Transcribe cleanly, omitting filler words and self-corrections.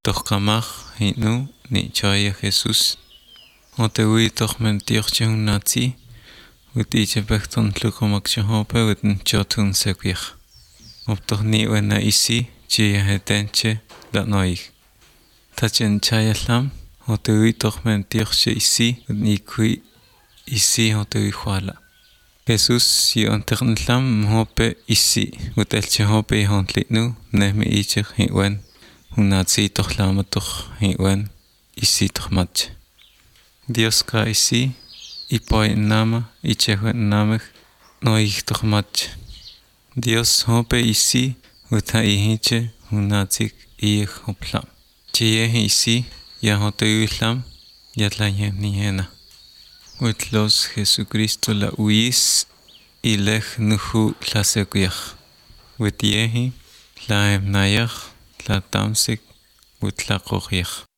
tohkamaj inu ni choya Jesús. Otewi tohmentiochun nazi. Utiche pekton tlukomakchohope utin chotun sekwich. Optohni wena isi chia hetenche la noig. Tachen chaya lam. Otewi tohmentioche isi unikui isi otewi huala. Jesús yon ternlam mhope isi utelche hope hontlitnu nehmi ichich hiwen unazi tohlamatoh hiwen isi tohmach. Dios ka isi ipoy nama ichehwen namech noig tohmach. Dios hope isi uta ihiche unazik ih hoplam. Chie isi ya hotewi lam yatlañe niena. Uitlos Jesucristo la uis ilech nuhu la sequiach. Uitiehi la emnayach la tamsik uitla kochiach.